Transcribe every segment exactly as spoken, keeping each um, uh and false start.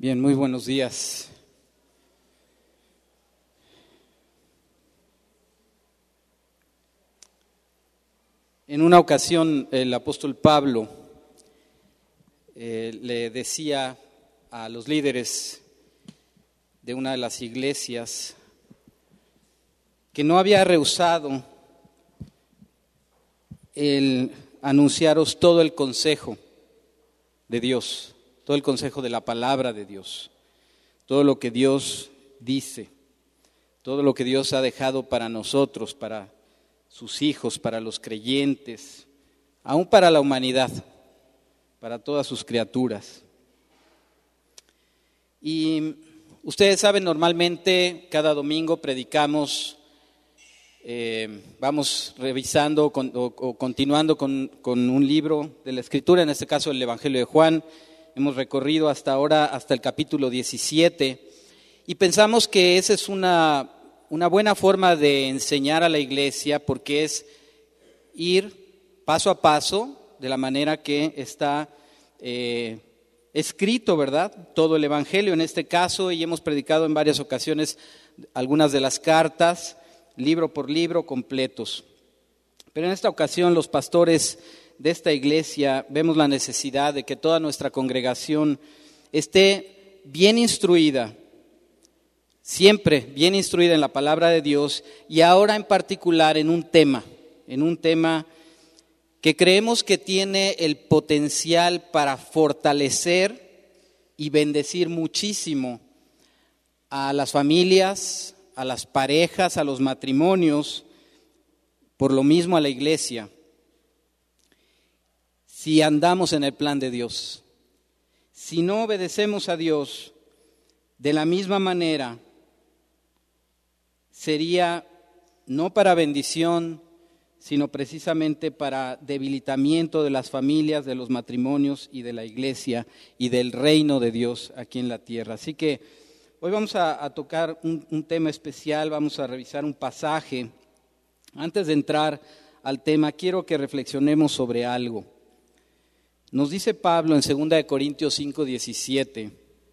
Bien, muy buenos días. En una ocasión el apóstol Pablo eh, le decía a los líderes de una de las iglesias que no había rehusado el anunciaros todo el consejo de Dios, todo el consejo de la palabra de Dios, todo lo que Dios dice, todo lo que Dios ha dejado para nosotros, para sus hijos, para los creyentes, aún para la humanidad, para todas sus criaturas. Y ustedes saben, normalmente cada domingo predicamos, eh, vamos revisando con, o, o continuando con, con un libro de la Escritura, en este caso el Evangelio de Juan. Hemos recorrido hasta ahora, hasta el capítulo diecisiete, y pensamos que esa es una, una buena forma de enseñar a la iglesia, porque es ir paso a paso de la manera que está eh, escrito, ¿verdad? Todo el Evangelio en este caso, y hemos predicado en varias ocasiones algunas de las cartas, libro por libro, completos. Pero en esta ocasión los pastores de esta iglesia vemos la necesidad de que toda nuestra congregación esté bien instruida, siempre bien instruida en la palabra de Dios, y ahora en particular en un tema, en un tema que creemos que tiene el potencial para fortalecer y bendecir muchísimo a las familias, a las parejas, a los matrimonios, por lo mismo a la iglesia, si andamos en el plan de Dios. Si no obedecemos a Dios de la misma manera, sería no para bendición, sino precisamente para debilitamiento de las familias, de los matrimonios y de la iglesia y del reino de Dios aquí en la tierra. Así que hoy vamos a, a tocar un, un tema especial, vamos a revisar un pasaje. Antes de entrar al tema, quiero que reflexionemos sobre algo. Nos dice Pablo en segunda de Corintios cinco diecisiete,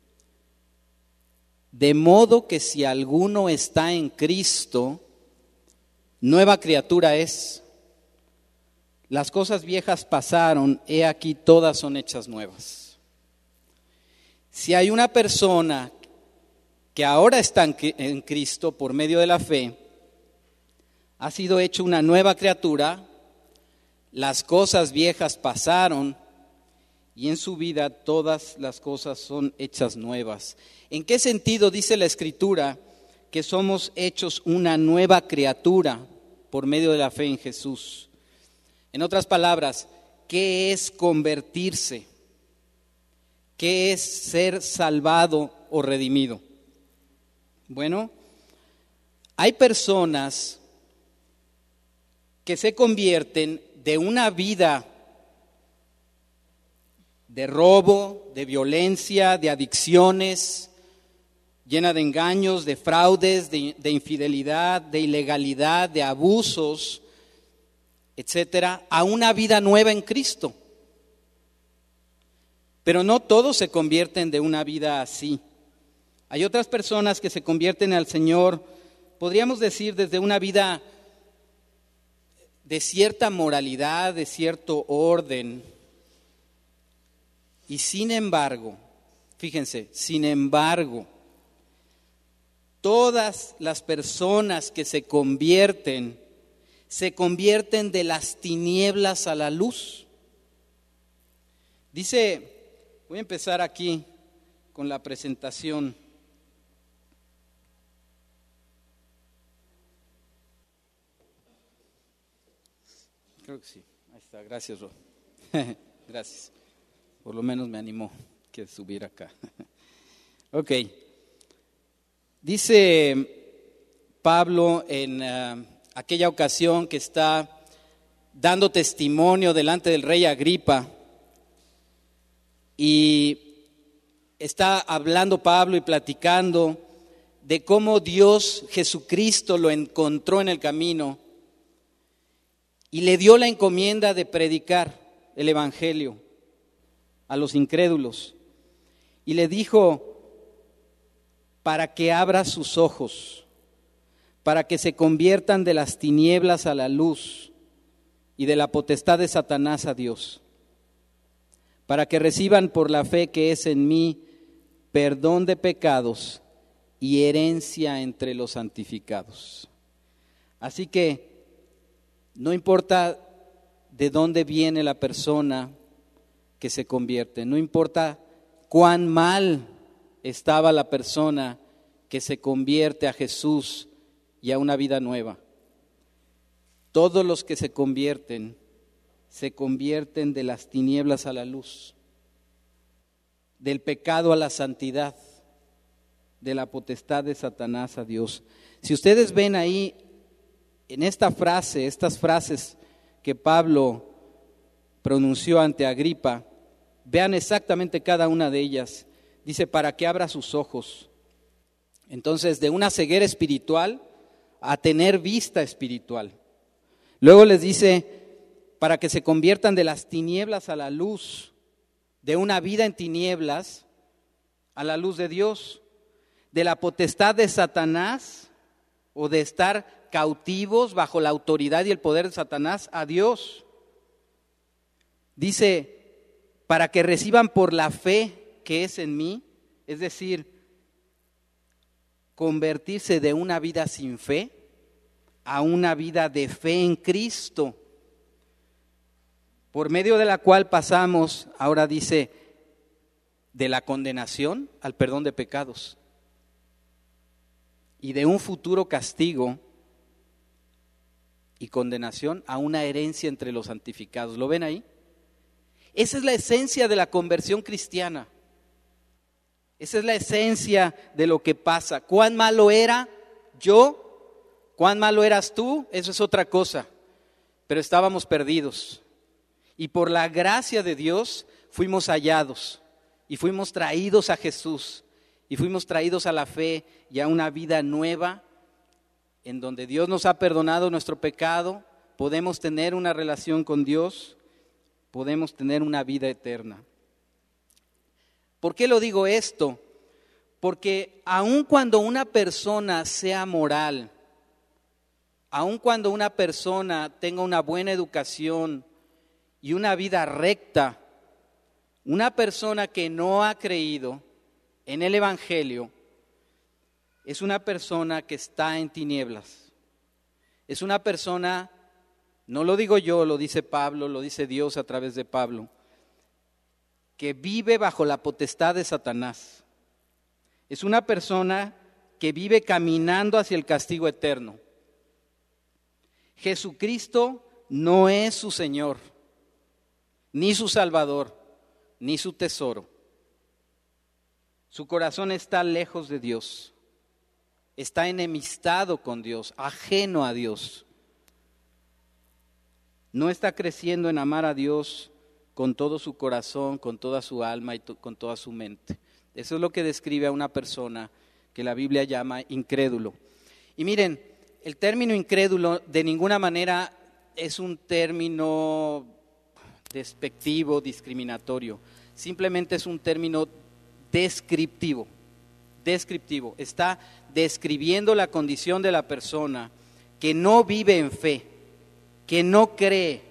de modo que si alguno está en Cristo, nueva criatura es. Las cosas viejas pasaron, he aquí todas son hechas nuevas. Si hay una persona que ahora está en Cristo por medio de la fe, ha sido hecho una nueva criatura, las cosas viejas pasaron, y en su vida todas las cosas son hechas nuevas. ¿En qué sentido dice la Escritura que somos hechos una nueva criatura por medio de la fe en Jesús? En otras palabras, ¿qué es convertirse? ¿Qué es ser salvado o redimido? Bueno, hay personas que se convierten de una vida de robo, de violencia, de adicciones, llena de engaños, de fraudes, de, de infidelidad, de ilegalidad, de abusos, etcétera, a una vida nueva en Cristo. Pero no todos se convierten de una vida así. Hay otras personas que se convierten al Señor, podríamos decir, desde una vida de cierta moralidad, de cierto orden. Y sin embargo, fíjense, sin embargo, todas las personas que se convierten, se convierten de las tinieblas a la luz. Dice, voy a empezar aquí con la presentación. Creo que sí, ahí está, gracias, Ro. Gracias. Por lo menos me animó que subir acá. Ok. Dice Pablo en uh, aquella ocasión que está dando testimonio delante del rey Agripa, y está hablando Pablo y platicando de cómo Dios, Jesucristo, lo encontró en el camino y le dio la encomienda de predicar el evangelio a los incrédulos. Y le dijo, para que abra sus ojos, para que se conviertan de las tinieblas a la luz y de la potestad de Satanás a Dios, para que reciban por la fe que es en mí perdón de pecados y herencia entre los santificados. Así que no importa de dónde viene la persona que se convierte, no importa cuán mal estaba la persona que se convierte a Jesús y a una vida nueva. Todos los que se convierten, se convierten de las tinieblas a la luz, del pecado a la santidad, de la potestad de Satanás a Dios. Si ustedes ven ahí en esta frase, estas frases que Pablo pronunció ante Agripa, vean exactamente cada una de ellas. Dice, para que abra sus ojos. Entonces, de una ceguera espiritual a tener vista espiritual. Luego les dice, para que se conviertan de las tinieblas a la luz, de una vida en tinieblas a la luz de Dios, de la potestad de Satanás o de estar cautivos bajo la autoridad y el poder de Satanás a Dios. Dice, para que reciban por la fe que es en mí, es decir, convertirse de una vida sin fe a una vida de fe en Cristo, por medio de la cual pasamos, ahora dice, de la condenación al perdón de pecados y de un futuro castigo y condenación a una herencia entre los santificados. ¿Lo ven ahí? Esa es la esencia de la conversión cristiana. Esa es la esencia de lo que pasa. ¿Cuán malo era yo? ¿Cuán malo eras tú? Eso es otra cosa. Pero estábamos perdidos. Y por la gracia de Dios fuimos hallados. Y fuimos traídos a Jesús. Y fuimos traídos a la fe y a una vida nueva, en donde Dios nos ha perdonado nuestro pecado. Podemos tener una relación con Dios. Podemos tener una vida eterna. ¿Por qué lo digo esto? Porque aun cuando una persona sea moral, aun cuando una persona tenga una buena educación y una vida recta, una persona que no ha creído en el Evangelio es una persona que está en tinieblas. Es una persona, no lo digo yo, lo dice Pablo, lo dice Dios a través de Pablo, que vive bajo la potestad de Satanás. Es una persona que vive caminando hacia el castigo eterno. Jesucristo no es su Señor, ni su Salvador, ni su tesoro. Su corazón está lejos de Dios, está enemistado con Dios, ajeno a Dios. No está creciendo en amar a Dios con todo su corazón, con toda su alma y to- con toda su mente. Eso es lo que describe a una persona que la Biblia llama incrédulo. Y miren, el término incrédulo de ninguna manera es un término despectivo, discriminatorio. Simplemente es un término descriptivo. Descriptivo. Está describiendo la condición de la persona que no vive en fe, que no cree.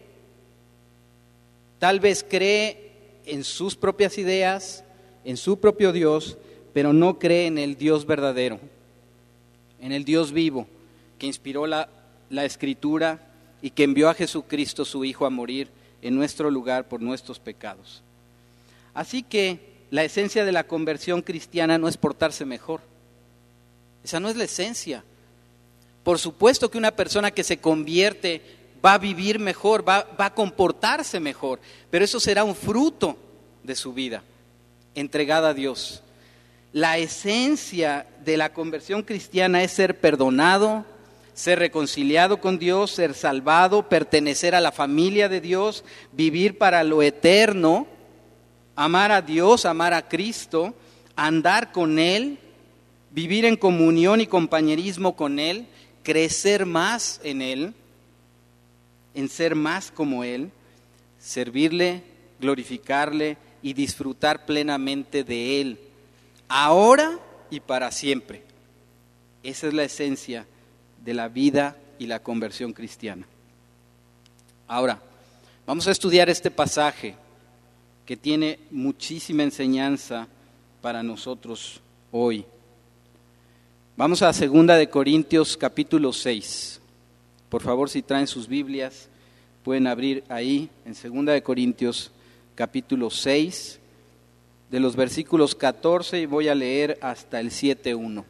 Tal vez cree en sus propias ideas, en su propio Dios, pero no cree en el Dios verdadero, en el Dios vivo, que inspiró la, la Escritura y que envió a Jesucristo, su Hijo, a morir en nuestro lugar por nuestros pecados. Así que la esencia de la conversión cristiana no es portarse mejor. Esa no es la esencia. Por supuesto que una persona que se convierte va a vivir mejor, va, va a comportarse mejor, pero eso será un fruto de su vida entregada a Dios. La esencia de la conversión cristiana es ser perdonado, ser reconciliado con Dios, ser salvado, pertenecer a la familia de Dios, vivir para lo eterno, amar a Dios, amar a Cristo, andar con Él, vivir en comunión y compañerismo con Él, crecer más en Él, en ser más como Él, servirle, glorificarle y disfrutar plenamente de Él, ahora y para siempre. Esa es la esencia de la vida y la conversión cristiana. Ahora, vamos a estudiar este pasaje que tiene muchísima enseñanza para nosotros hoy. Vamos a segunda de Corintios capítulo seis. Por favor, si traen sus Biblias, pueden abrir ahí en segunda de Corintios capítulo seis, de los versículos catorce, y voy a leer hasta el siete uno.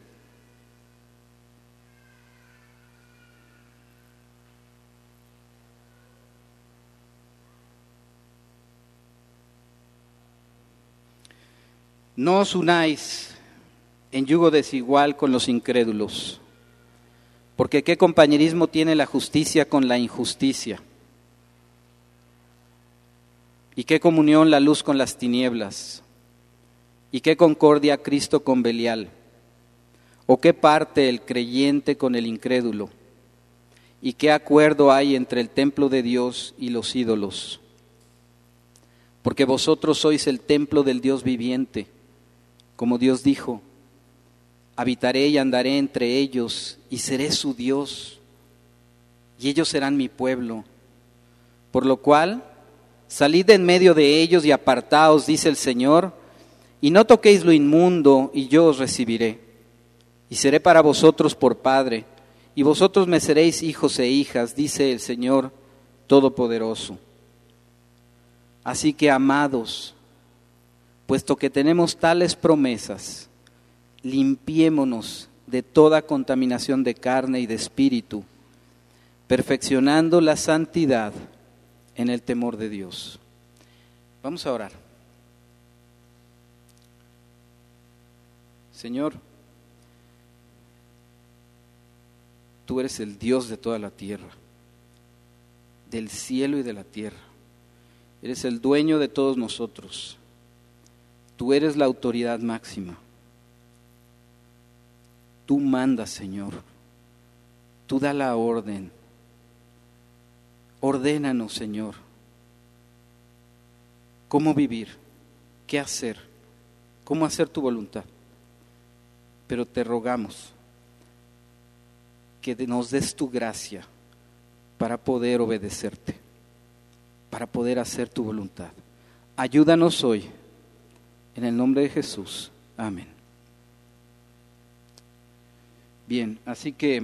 No os unáis en yugo desigual con los incrédulos, porque ¿qué compañerismo tiene la justicia con la injusticia? ¿Y qué comunión la luz con las tinieblas? ¿Y qué concordia Cristo con Belial? ¿O qué parte el creyente con el incrédulo? ¿Y qué acuerdo hay entre el templo de Dios y los ídolos? Porque vosotros sois el templo del Dios viviente. Como Dios dijo, habitaré y andaré entre ellos y seré su Dios, y ellos serán mi pueblo. Por lo cual, salid de en medio de ellos y apartaos, dice el Señor, y no toquéis lo inmundo, y yo os recibiré. Y seré para vosotros por Padre, y vosotros me seréis hijos e hijas, dice el Señor Todopoderoso. Así que, amados, puesto que tenemos tales promesas, limpiémonos de toda contaminación de carne y de espíritu, perfeccionando la santidad en el temor de Dios. Vamos a orar. Señor, tú eres el Dios de toda la tierra, del cielo y de la tierra. Eres el dueño de todos nosotros. Tú eres la autoridad máxima. Tú mandas, Señor. Tú da la orden. Ordénanos, Señor. ¿Cómo vivir? ¿Qué hacer? ¿Cómo hacer tu voluntad? Pero te rogamos que nos des tu gracia para poder obedecerte, para poder hacer tu voluntad. Ayúdanos hoy. En el nombre de Jesús. Amén. Bien, así que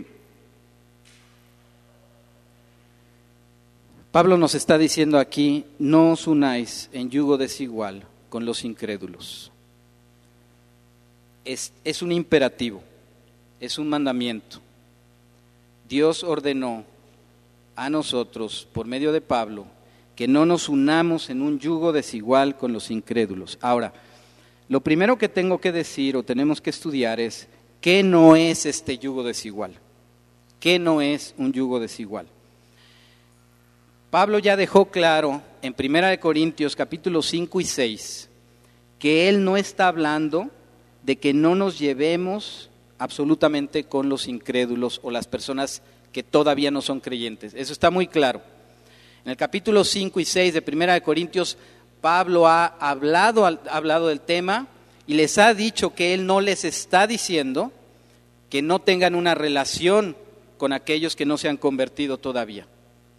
Pablo nos está diciendo aquí, no os unáis en yugo desigual con los incrédulos. Es, es un imperativo, es un mandamiento. Dios ordenó a nosotros, por medio de Pablo, que no nos unamos en un yugo desigual con los incrédulos. Ahora, lo primero que tengo que decir o tenemos que estudiar es ¿qué no es este yugo desigual? ¿Qué no es un yugo desigual? Pablo ya dejó claro en primera de Corintios capítulo cinco y seis que él no está hablando de que no nos llevemos absolutamente con los incrédulos o las personas que todavía no son creyentes. Eso está muy claro. En el capítulo cinco y seis de primera de Corintios, Pablo ha hablado, ha hablado del tema y les ha dicho que él no les está diciendo que no tengan una relación con aquellos que no se han convertido todavía.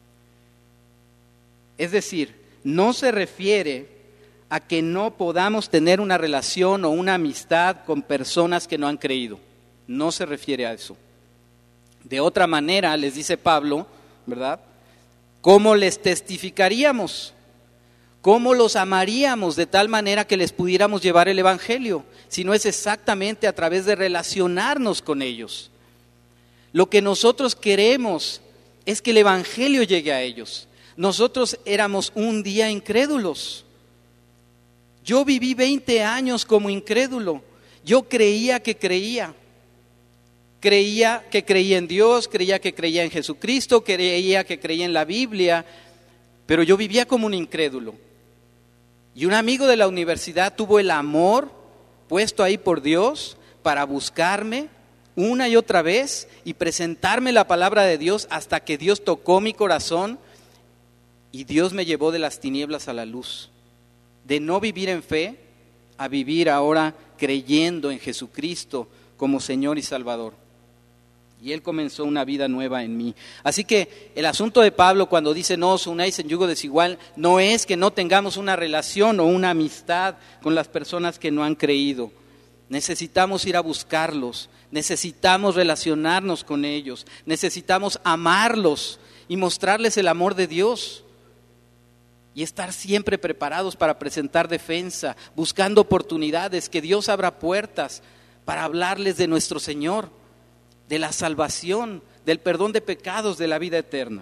Es decir, no se refiere a que no podamos tener una relación o una amistad con personas que no han creído. No se refiere a eso. De otra manera, les dice Pablo, ¿verdad? ¿Cómo les testificaríamos? ¿Cómo los amaríamos de tal manera que les pudiéramos llevar el evangelio? Si no es exactamente a través de relacionarnos con ellos. Lo que nosotros queremos es que el evangelio llegue a ellos. Nosotros éramos un día incrédulos. Yo viví veinte años como incrédulo. Yo creía que creía. Creía que creía en Dios, creía que creía en Jesucristo, creía que creía en la Biblia, pero yo vivía como un incrédulo. Y un amigo de la universidad tuvo el amor puesto ahí por Dios para buscarme una y otra vez y presentarme la palabra de Dios hasta que Dios tocó mi corazón y Dios me llevó de las tinieblas a la luz. De no vivir en fe a vivir ahora creyendo en Jesucristo como Señor y Salvador. Y Él comenzó una vida nueva en mí. Así que el asunto de Pablo cuando dice no os unáis en yugo desigual, no es que no tengamos una relación o una amistad con las personas que no han creído. Necesitamos ir a buscarlos, necesitamos relacionarnos con ellos, necesitamos amarlos y mostrarles el amor de Dios. Y estar siempre preparados para presentar defensa, buscando oportunidades, que Dios abra puertas para hablarles de nuestro Señor, de la salvación, del perdón de pecados, de la vida eterna.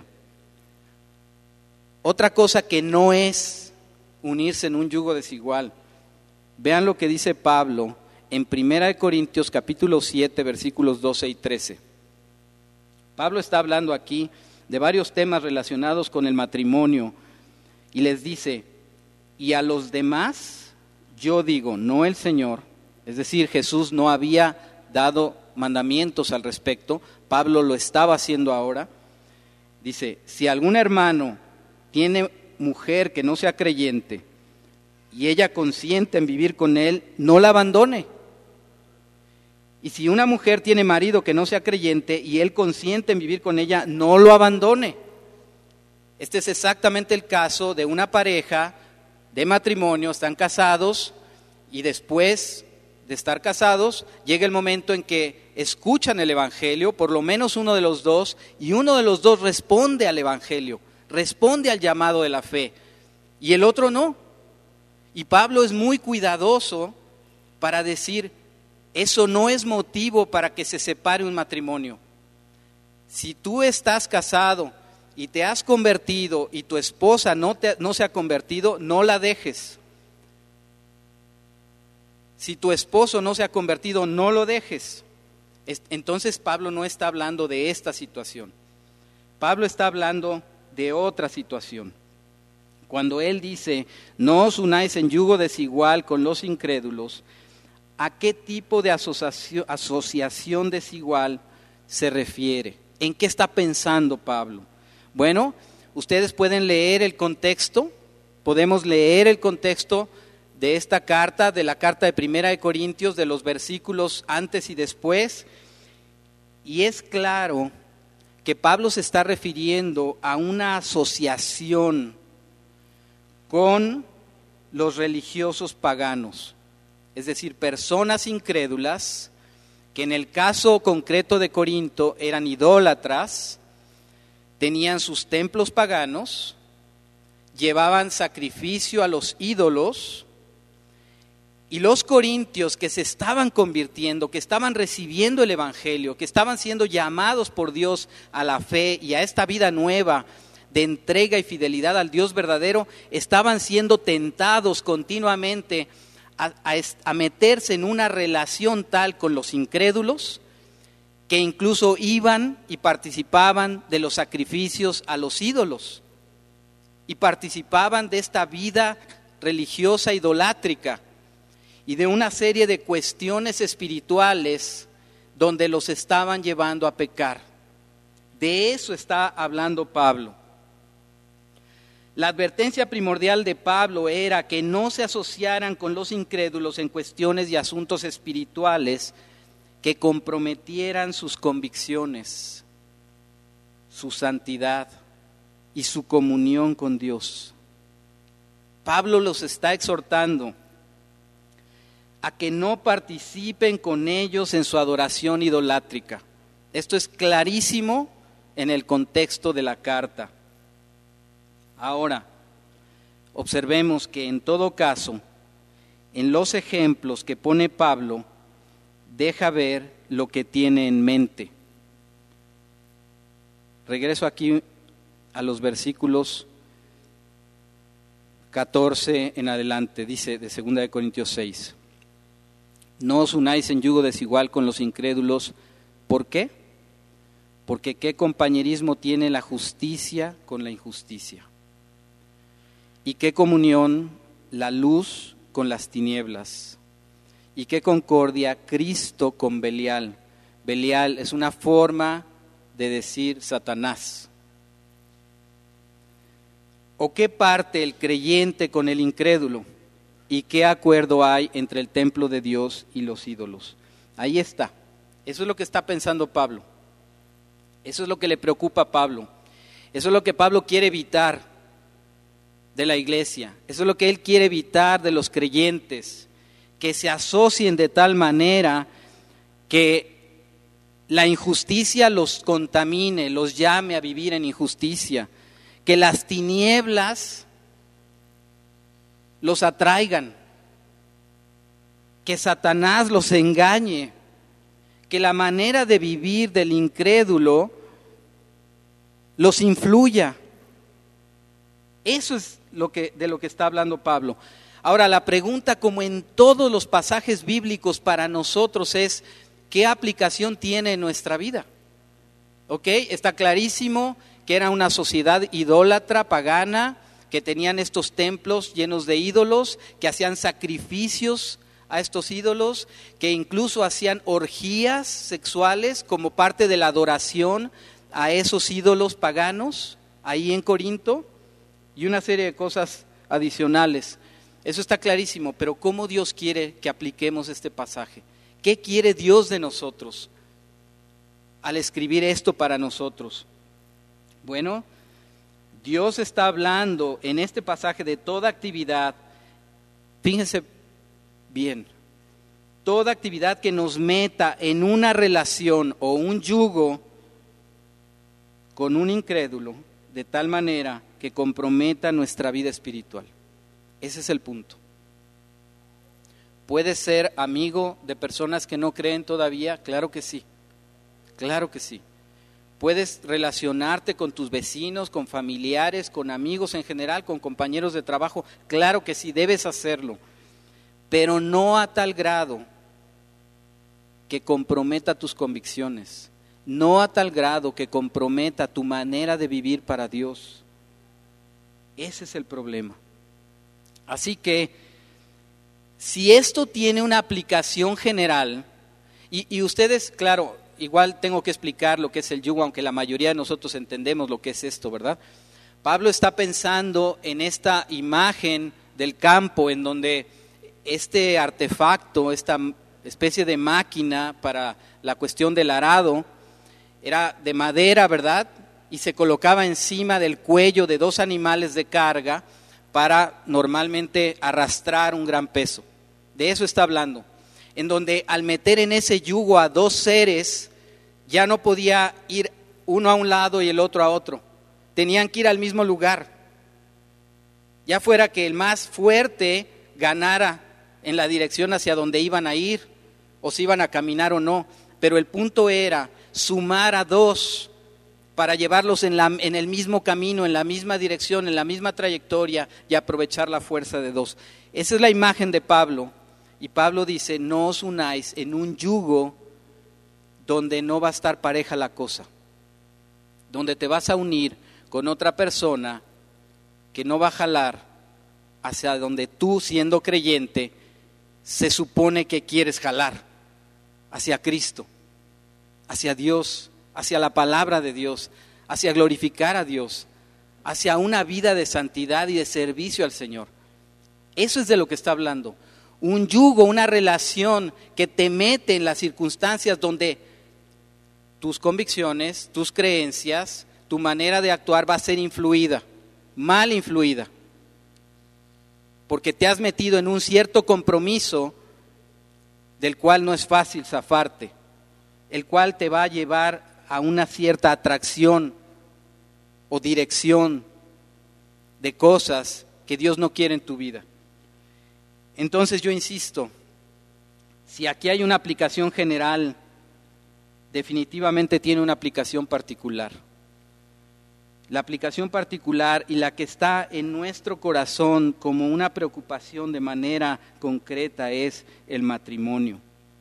Otra cosa que no es unirse en un yugo desigual. Vean lo que dice Pablo en Primera de Corintios capítulo siete, versículos doce y trece. Pablo está hablando aquí de varios temas relacionados con el matrimonio y les dice, y a los demás yo digo, no el Señor, es decir, Jesús no había dado mandamientos al respecto, Pablo lo estaba haciendo ahora. Dice, si algún hermano tiene mujer que no sea creyente y ella consiente en vivir con él, no la abandone. Y si una mujer tiene marido que no sea creyente y él consiente en vivir con ella, no lo abandone. Este es exactamente el caso de una pareja de matrimonio, están casados y después de estar casados, llega el momento en que escuchan el Evangelio, por lo menos uno de los dos, y uno de los dos responde al Evangelio, responde al llamado de la fe, y el otro no. Y Pablo es muy cuidadoso para decir, eso no es motivo para que se separe un matrimonio. Si tú estás casado y te has convertido y tu esposa no, te, no se ha convertido, no la dejes. Si tu esposo no se ha convertido, no lo dejes. Entonces Pablo no está hablando de esta situación. Pablo está hablando de otra situación. Cuando él dice, no os unáis en yugo desigual con los incrédulos, ¿a qué tipo de asociación, asociación desigual se refiere? ¿En qué está pensando Pablo? Bueno, ustedes pueden leer el contexto, podemos leer el contexto de esta carta, de la carta de Primera de Corintios, de los versículos antes y después, y es claro que Pablo se está refiriendo a una asociación con los religiosos paganos, es decir, personas incrédulas que en el caso concreto de Corinto eran idólatras, tenían sus templos paganos, llevaban sacrificio a los ídolos. Y los corintios que se estaban convirtiendo, que estaban recibiendo el Evangelio, que estaban siendo llamados por Dios a la fe y a esta vida nueva de entrega y fidelidad al Dios verdadero, estaban siendo tentados continuamente a, a, a meterse en una relación tal con los incrédulos, que incluso iban y participaban de los sacrificios a los ídolos y participaban de esta vida religiosa idolátrica y de una serie de cuestiones espirituales donde los estaban llevando a pecar. De eso está hablando Pablo. La advertencia primordial de Pablo era que no se asociaran con los incrédulos en cuestiones y asuntos espirituales que comprometieran sus convicciones, su santidad y su comunión con Dios. Pablo los está exhortando a que no participen con ellos en su adoración idolátrica. Esto es clarísimo en el contexto de la carta. Ahora, observemos que en todo caso, en los ejemplos que pone Pablo, deja ver lo que tiene en mente. Regreso aquí a los versículos catorce en adelante, dice de segunda de Corintios seis. No os unáis en yugo desigual con los incrédulos. ¿Por qué? Porque ¿qué compañerismo tiene la justicia con la injusticia? ¿Y qué comunión la luz con las tinieblas? ¿Y qué concordia Cristo con Belial? Belial es una forma de decir Satanás. ¿O qué parte el creyente con el incrédulo? ¿Y qué acuerdo hay entre el templo de Dios y los ídolos? Ahí está. Eso es lo que está pensando Pablo. Eso es lo que le preocupa a Pablo. Eso es lo que Pablo quiere evitar de la iglesia. Eso es lo que él quiere evitar de los creyentes, que se asocien de tal manera que la injusticia los contamine, los llame a vivir en injusticia, que las tinieblas los atraigan, que Satanás los engañe, que la manera de vivir del incrédulo los influya. Eso es lo que, de lo que está hablando Pablo. Ahora, la pregunta, como en todos los pasajes bíblicos para nosotros, es: ¿qué aplicación tiene en nuestra vida? ¿Ok? Está clarísimo que era una sociedad idólatra, pagana, que tenían estos templos llenos de ídolos, que hacían sacrificios a estos ídolos, que incluso hacían orgías sexuales como parte de la adoración a esos ídolos paganos, ahí en Corinto, y una serie de cosas adicionales. Eso está clarísimo, pero ¿cómo Dios quiere que apliquemos este pasaje? ¿Qué quiere Dios de nosotros al escribir esto para nosotros? Bueno, Dios está hablando en este pasaje de toda actividad, fíjense bien, toda actividad que nos meta en una relación o un yugo con un incrédulo, de tal manera que comprometa nuestra vida espiritual. Ese es el punto. ¿Puedes ser amigo de personas que no creen todavía? Claro que sí, claro que sí. Puedes relacionarte con tus vecinos, con familiares, con amigos en general, con compañeros de trabajo. Claro que sí, debes hacerlo, pero no a tal grado que comprometa tus convicciones, no a tal grado que comprometa tu manera de vivir para Dios. Ese es el problema. Así que, si esto tiene una aplicación general, y, y ustedes, claro, igual tengo que explicar lo que es el yugo, aunque la mayoría de nosotros entendemos lo que es esto, ¿verdad? Pablo está pensando en esta imagen del campo, en donde este artefacto, esta especie de máquina para la cuestión del arado, era de madera, ¿verdad? Y se colocaba encima del cuello de dos animales de carga para normalmente arrastrar un gran peso. De eso está hablando. En donde al meter en ese yugo a dos seres, ya no podía ir uno a un lado y el otro a otro. Tenían que ir al mismo lugar. Ya fuera que el más fuerte ganara en la dirección hacia donde iban a ir, o si iban a caminar o no. Pero el punto era sumar a dos para llevarlos en, la, en el mismo camino, en la misma dirección, en la misma trayectoria, y aprovechar la fuerza de dos. Esa es la imagen de Pablo. Y Pablo dice: no os unáis en un yugo donde no va a estar pareja la cosa, donde te vas a unir con otra persona que no va a jalar hacia donde tú, siendo creyente, se supone que quieres jalar, hacia Cristo, hacia Dios, hacia la palabra de Dios, hacia glorificar a Dios, hacia una vida de santidad y de servicio al Señor. Eso es de lo que está hablando. Un yugo, una relación que te mete en las circunstancias donde tus convicciones, tus creencias, tu manera de actuar va a ser influida, mal influida, porque te has metido en un cierto compromiso del cual no es fácil zafarte, el cual te va a llevar a una cierta atracción o dirección de cosas que Dios no quiere en tu vida. Entonces yo insisto, si aquí hay una aplicación general, definitivamente tiene una aplicación particular. La aplicación particular y la que está en nuestro corazón como una preocupación de manera concreta es el matrimonio.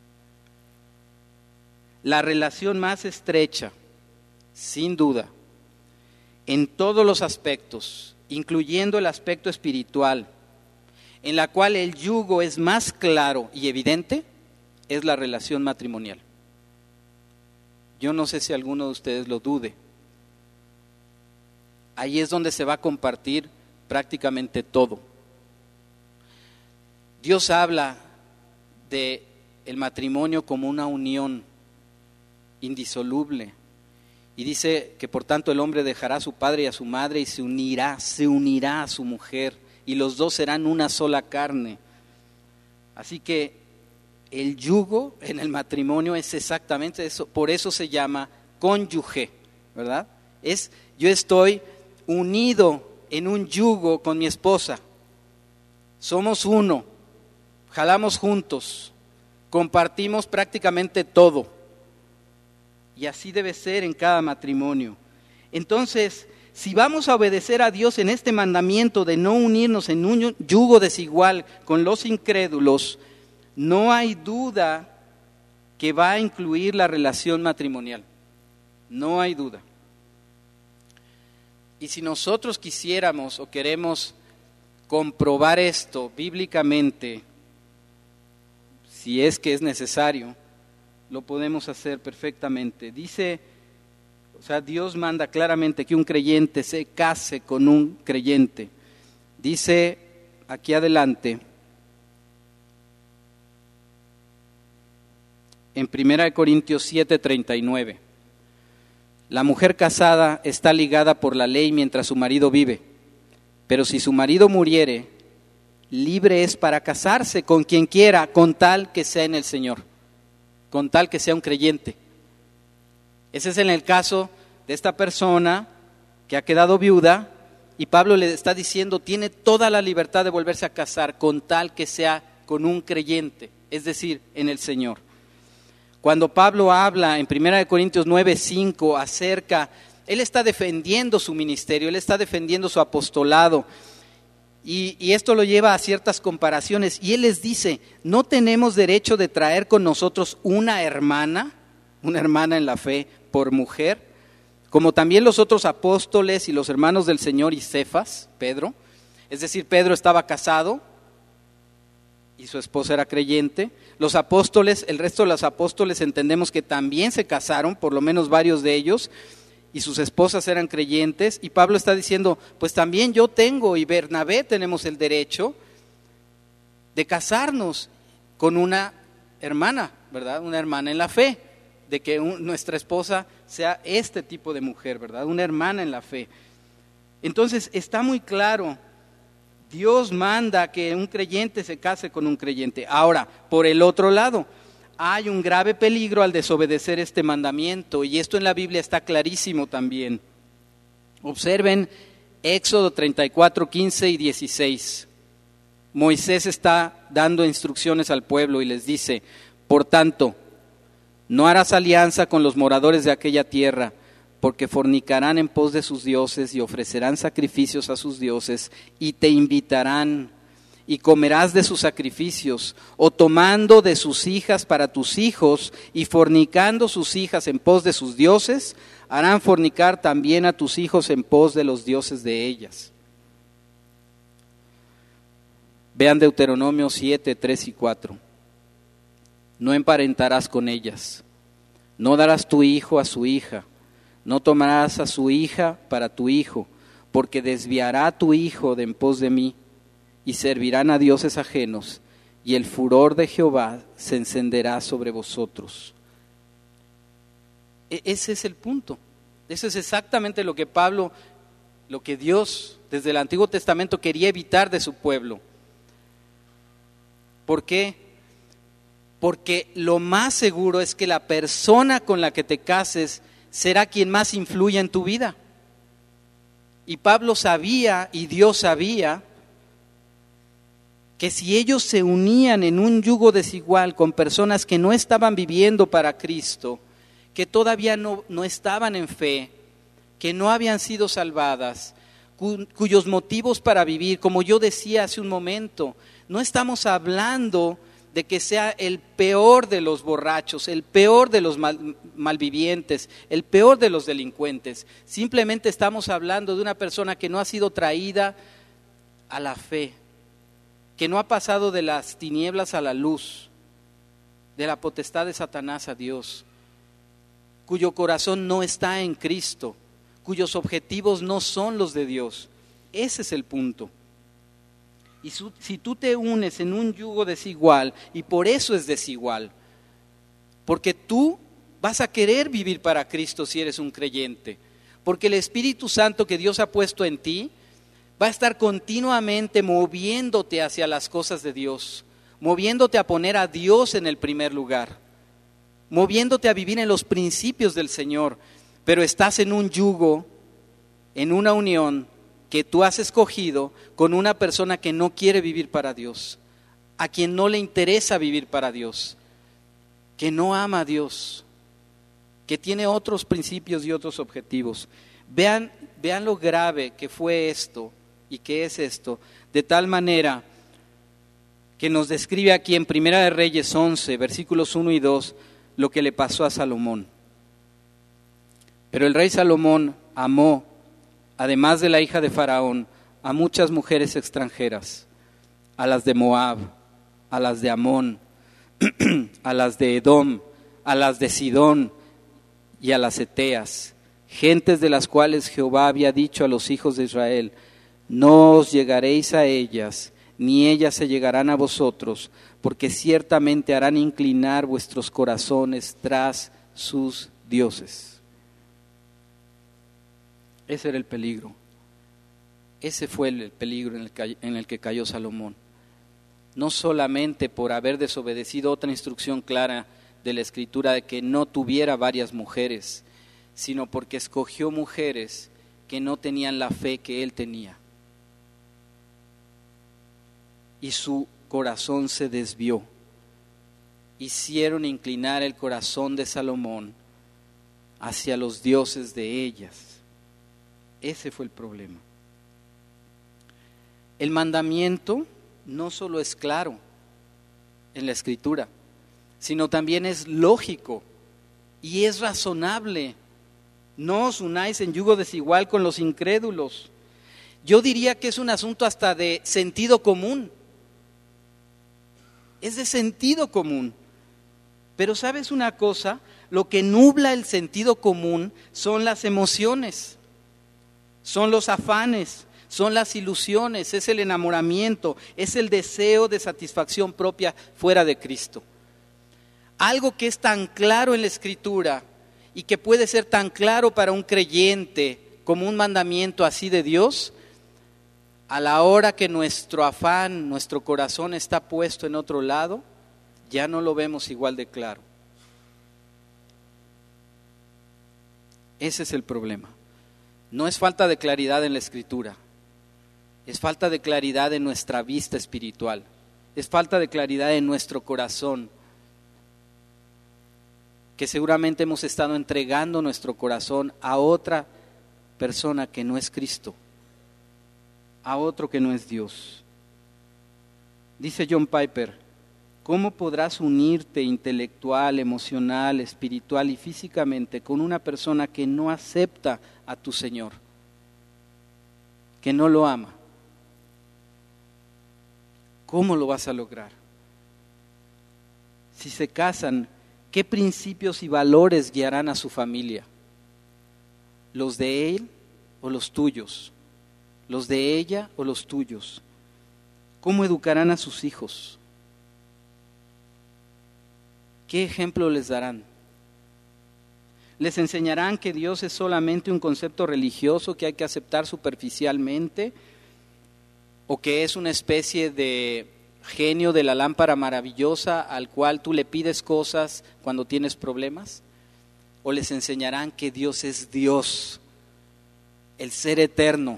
La relación más estrecha, sin duda, en todos los aspectos, incluyendo el aspecto espiritual, en la cual el yugo es más claro y evidente, es la relación matrimonial. Yo no sé si alguno de ustedes lo dude. Ahí es donde se va a compartir prácticamente todo. Dios habla de el matrimonio como una unión indisoluble. Y dice que por tanto el hombre dejará a su padre y a su madre y se unirá, se unirá a su mujer y los dos serán una sola carne. Así que el yugo en el matrimonio es exactamente eso, por eso se llama cónyuge, ¿verdad? Es, yo estoy unido en un yugo con mi esposa, somos uno, jalamos juntos, compartimos prácticamente todo. Y así debe ser en cada matrimonio. Entonces, si vamos a obedecer a Dios en este mandamiento de no unirnos en un yugo desigual con los incrédulos, no hay duda que va a incluir la relación matrimonial. No hay duda. Y si nosotros quisiéramos o queremos comprobar esto bíblicamente, si es que es necesario, lo podemos hacer perfectamente. Dice, o sea, Dios manda claramente que un creyente se case con un creyente. Dice aquí adelante, en primera de Corintios siete, treinta y nueve, la mujer casada está ligada por la ley mientras su marido vive, pero si su marido muriere, libre es para casarse con quien quiera, con tal que sea en el Señor, con tal que sea un creyente. Ese es en el caso de esta persona que ha quedado viuda y Pablo le está diciendo, tiene toda la libertad de volverse a casar con tal que sea con un creyente, es decir, en el Señor. Cuando Pablo habla en primera de Corintios nueve, cinco acerca, él está defendiendo su ministerio, él está defendiendo su apostolado. Y, y esto lo lleva a ciertas comparaciones. Y él les dice, no tenemos derecho de traer con nosotros una hermana, una hermana en la fe por mujer, como también los otros apóstoles y los hermanos del Señor y Cefas, Pedro. Es decir, Pedro estaba casado y su esposa era creyente. Los apóstoles, el resto de los apóstoles entendemos que también se casaron, por lo menos varios de ellos, y sus esposas eran creyentes, y Pablo está diciendo, pues también yo tengo y Bernabé tenemos el derecho de casarnos con una hermana, ¿verdad? Una hermana en la fe, de que un, nuestra esposa sea este tipo de mujer, ¿verdad? Una hermana en la fe. Entonces está muy claro, Dios manda que un creyente se case con un creyente. Ahora, por el otro lado, hay un grave peligro al desobedecer este mandamiento, y esto en la Biblia está clarísimo también. Observen Éxodo treinta y cuatro, quince y dieciséis. Moisés está dando instrucciones al pueblo y les dice, por tanto, no harás alianza con los moradores de aquella tierra, porque fornicarán en pos de sus dioses y ofrecerán sacrificios a sus dioses y te invitarán y comerás de sus sacrificios, o tomando de sus hijas para tus hijos y fornicando sus hijas en pos de sus dioses, harán fornicar también a tus hijos en pos de los dioses de ellas. Vean Deuteronomio siete, tres y cuatro. No emparentarás con ellas, no darás tu hijo a su hija, no tomarás a su hija para tu hijo, porque desviará a tu hijo de en pos de mí, y servirán a dioses ajenos, y el furor de Jehová se encenderá sobre vosotros. E- ese es el punto. Eso es exactamente lo que Pablo, lo que Dios desde el Antiguo Testamento quería evitar de su pueblo. ¿Por qué? Porque lo más seguro es que la persona con la que te cases será quien más influya en tu vida. Y Pablo sabía, y Dios sabía, que si ellos se unían en un yugo desigual con personas que no estaban viviendo para Cristo, que todavía no, no estaban en fe, que no habían sido salvadas, cu- cuyos motivos para vivir, como yo decía hace un momento, no estamos hablando de que sea el peor de los borrachos, el peor de los mal, malvivientes, el peor de los delincuentes. Simplemente estamos hablando de una persona que no ha sido traída a la fe, que no ha pasado de las tinieblas a la luz, de la potestad de Satanás a Dios, cuyo corazón no está en Cristo, cuyos objetivos no son los de Dios. Ese es el punto. Y su, si tú te unes en un yugo desigual, y por eso es desigual, porque tú vas a querer vivir para Cristo si eres un creyente, porque el Espíritu Santo que Dios ha puesto en ti va a estar continuamente moviéndote hacia las cosas de Dios, moviéndote a poner a Dios en el primer lugar, moviéndote a vivir en los principios del Señor, pero estás en un yugo, en una unión que tú has escogido con una persona que no quiere vivir para Dios, a quien no le interesa vivir para Dios, que no ama a Dios, que tiene otros principios y otros objetivos. Vean, vean lo grave que fue esto y que es esto, de tal manera que nos describe aquí en Primera de Reyes once, versículos uno y dos, lo que le pasó a Salomón. Pero el rey Salomón amó, además de la hija de Faraón, a muchas mujeres extranjeras, a las de Moab, a las de Amón, a las de Edom, a las de Sidón y a las Eteas, gentes de las cuales Jehová había dicho a los hijos de Israel: no os llegaréis a ellas, ni ellas se llegarán a vosotros, porque ciertamente harán inclinar vuestros corazones tras sus dioses. Ese era el peligro. Ese fue el peligro en el que, en el que cayó Salomón. No solamente por haber desobedecido otra instrucción clara de la Escritura de que no tuviera varias mujeres, sino porque escogió mujeres que no tenían la fe que él tenía. Y su corazón se desvió. Hicieron inclinar el corazón de Salomón hacia los dioses de ellas. Ese fue el problema. El mandamiento no solo es claro en la Escritura, sino también es lógico y es razonable. No os unáis en yugo desigual con los incrédulos. Yo diría que es un asunto hasta de sentido común. Es de sentido común. Pero ¿sabes una cosa? Lo que nubla el sentido común son las emociones, son los afanes, son las ilusiones, es el enamoramiento, es el deseo de satisfacción propia fuera de Cristo. Algo que es tan claro en la Escritura y que puede ser tan claro para un creyente como un mandamiento así de Dios, a la hora que nuestro afán, nuestro corazón está puesto en otro lado, ya no lo vemos igual de claro. Ese es el problema. No es falta de claridad en la Escritura, es falta de claridad en nuestra vista espiritual, es falta de claridad en nuestro corazón, que seguramente hemos estado entregando nuestro corazón a otra persona que no es Cristo, a otro que no es Dios. Dice John Piper: ¿cómo podrás unirte intelectual, emocional, espiritual y físicamente con una persona que no acepta a tu Señor, que no lo ama? ¿Cómo lo vas a lograr? Si se casan, ¿qué principios y valores guiarán a su familia? ¿Los de él o los tuyos? ¿Los de ella o los tuyos? ¿Cómo educarán a sus hijos? ¿Qué ejemplo les darán? ¿Les enseñarán que Dios es solamente un concepto religioso que hay que aceptar superficialmente? ¿O que es una especie de genio de la lámpara maravillosa al cual tú le pides cosas cuando tienes problemas? ¿O les enseñarán que Dios es Dios, el ser eterno,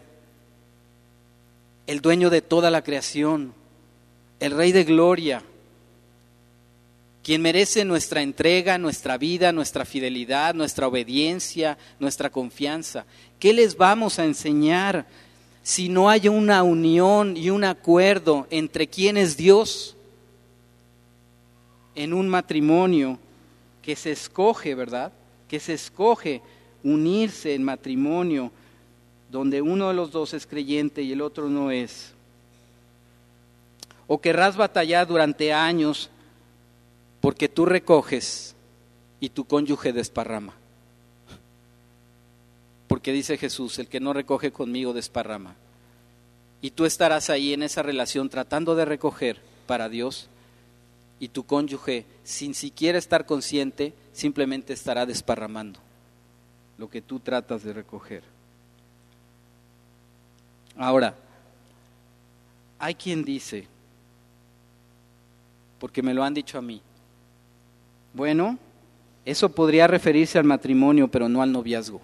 el dueño de toda la creación, el Rey de gloria, quien merece nuestra entrega, nuestra vida, nuestra fidelidad, nuestra obediencia, nuestra confianza? ¿Qué les vamos a enseñar si no hay una unión y un acuerdo entre quién es Dios en un matrimonio que se escoge, ¿verdad? Que se escoge unirse en matrimonio donde uno de los dos es creyente y el otro no es. O querrás batallar durante años porque tú recoges y tu cónyuge desparrama. Porque dice Jesús: el que no recoge conmigo desparrama. Y tú estarás ahí en esa relación tratando de recoger para Dios, y tu cónyuge, sin siquiera estar consciente, simplemente estará desparramando lo que tú tratas de recoger. Ahora, hay quien dice, porque me lo han dicho a mí, bueno, eso podría referirse al matrimonio, pero no al noviazgo.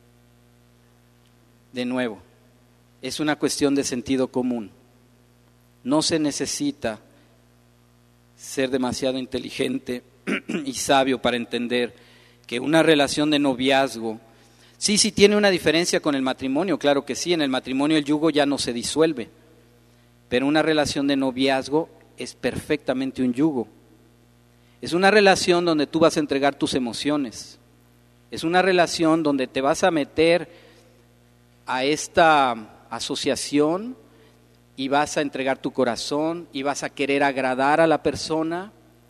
De nuevo, es una cuestión de sentido común. No se necesita ser demasiado inteligente y sabio para entender que una relación de noviazgo, sí, sí tiene una diferencia con el matrimonio, claro que sí, en el matrimonio el yugo ya no se disuelve, pero una relación de noviazgo es perfectamente un yugo. Es una relación donde tú vas a entregar tus emociones, es una relación donde te vas a meter a esta asociación y vas a entregar tu corazón y vas a querer agradar a la persona